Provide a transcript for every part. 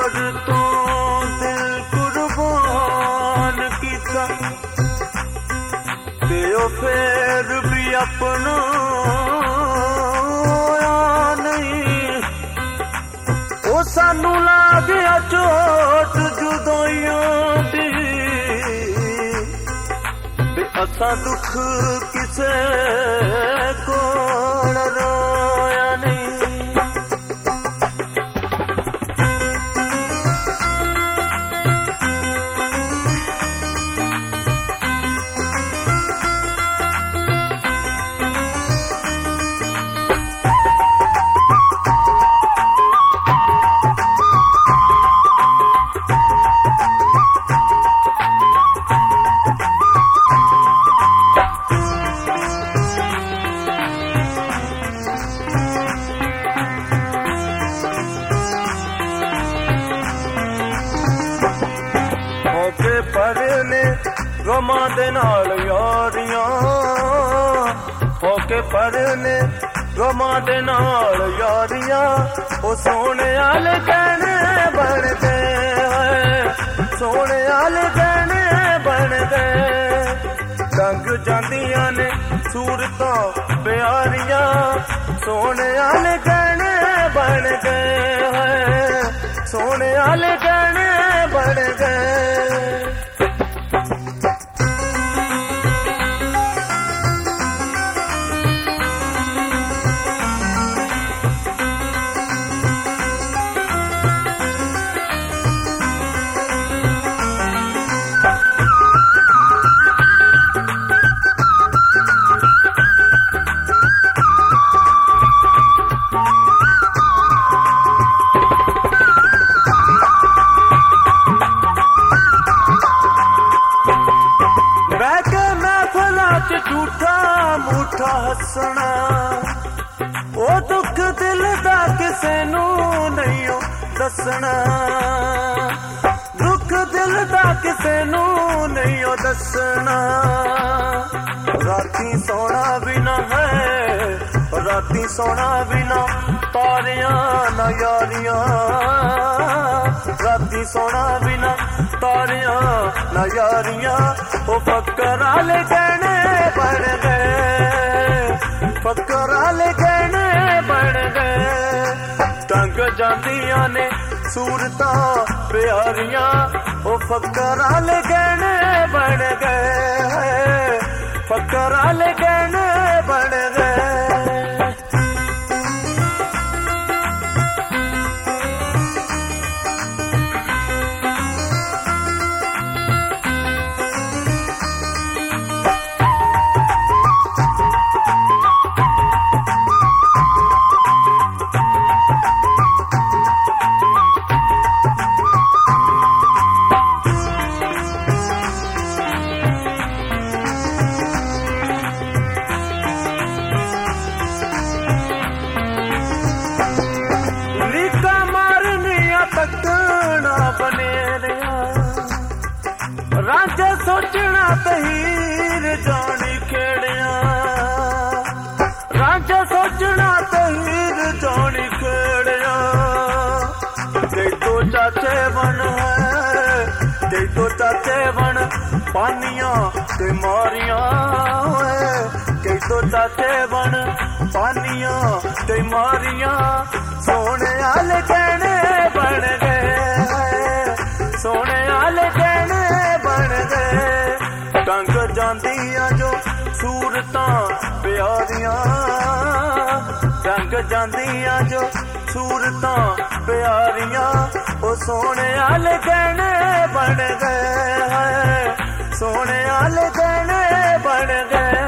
और तो दिल कुर्बान कीता ते ओ फिर भी अपना नहीं ओ सानू ला गया चोट जुदाइयां दी ते असा दुख किसे को रोया नहीं परने गमां दे नाल यारियां होके परने गमां दे नाल यारियां ओ सोने आले कहने बन गए सोने आले कहने बन गए रंग जांदियां ने सूरतां प्यारियां सोने आले कहने बन गए सोने आले कहने बन गए झूठा मूठा हसना ओ दुख दिल दा किसे नू नहीं दसना दुख दिल दा किसे नू नहीं दसना राती सोना बिना है राती सोना बिना तारियां ना यारियां राती सोना बिना तारियां ना यारियां ओ फकर आले कहने बन गए फकर आले कहने बन गए टंग जांदियां ने सूरतां प्यारियां ओ फकर आले कहने बन गए फकर आले कहने बन गए राजा सोचना तहीर जानी खेड़िया राजा सोचना तहीर जानी खेड़िया कई तो चाचे बन है कई तो चाचे बन पानिया ते मारिया कई तो चाचे बन पानिया ते मारिया सोने आले कहने बन गए सोने आले कहने बन गए टंग जांदियां जो सूरतां प्यारियां टंग जांदियां जो सूरतां प्यारियां ओ सोने आले कहने बन गए सोने आले कहने बन गए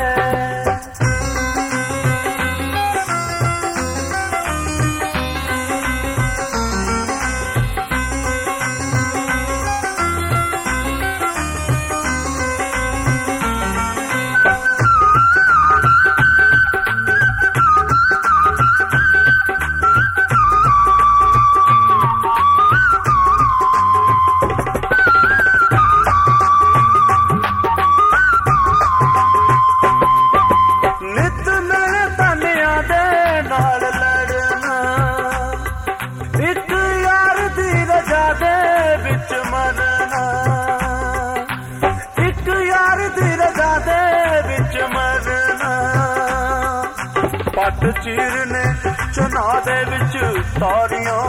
चुना दे विच तारियां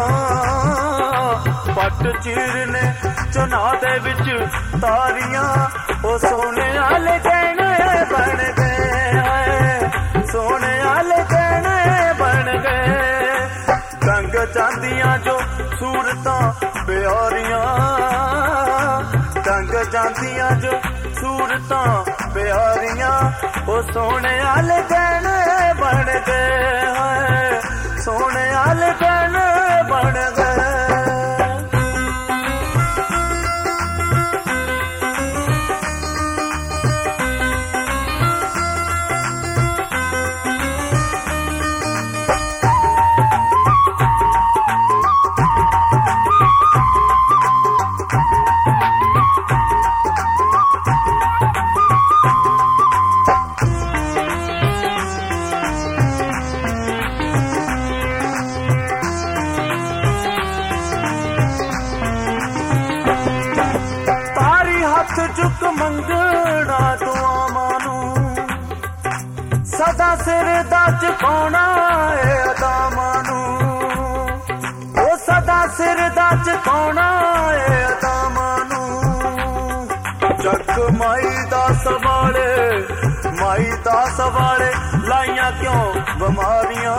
पट चीर ने चुना दे विच तारियां ओ सोने आले गहने बन गए सोने आले गहने बन गए रंग जांदियां जो सूरतां प्यारियां रंग जांदियां जो सूरतां प्यारियां ओ सोने आले गहने बन गए सोने आले गहने बन गए चुक मंगना दुआवां नूं सदा सिर दा झुकाउणा है अदामां नूं ओ सदा सिर दा झुकाउणा है अदामां नूं जग माई दा सवाले लाइयां क्यों बीमारियां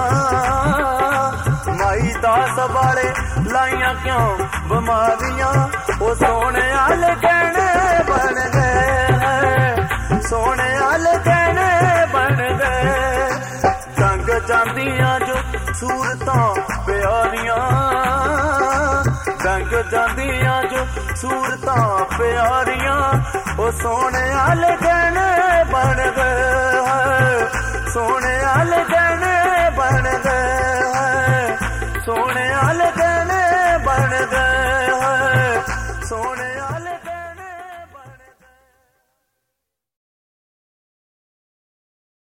माई दा सवाले लाइयां क्यों बीमारियां ओ सोने आले गहने बन गए सोने आले गहने बन गए रंग जांदियां जो सूरतां प्यारियां रंग जांदियां जो सूरतां प्यारियां ओ सोने आले गहने बन गए सोने आले गहने बन गए सोने आले गहने बन गए सोने